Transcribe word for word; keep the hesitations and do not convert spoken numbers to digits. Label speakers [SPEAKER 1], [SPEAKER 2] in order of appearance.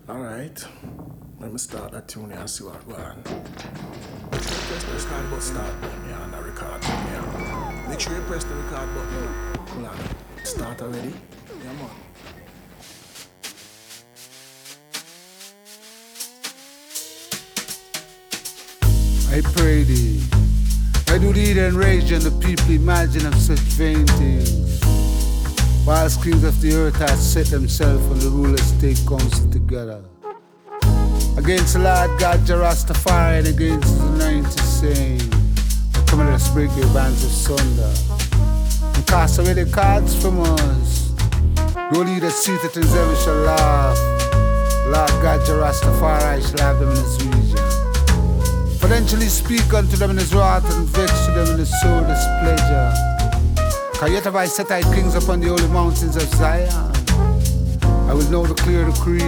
[SPEAKER 1] Alright. Let me start that tune here and see what go on. Press the record button. Start button here and the record button here. Make sure you press the record button. Hold on. Start already? Yeah, man.
[SPEAKER 2] I pray thee. I do thee then rage and the people imagine of such vain things. Whilst kings of the earth have set themselves and the rulers take counsel together. Against the Lord God Jah Rastafari and against the ninety saying, come and let's break your bands of sunder. And cast away the cards from us. No leader seated in heaven shall laugh. Lord God Jah Rastafari shall have them in his region. Potentially speak unto them in his wrath and vex to them in his soul displeasure. Cause yet have I set thy kings upon the holy mountains of Zion. I will now declare the creed.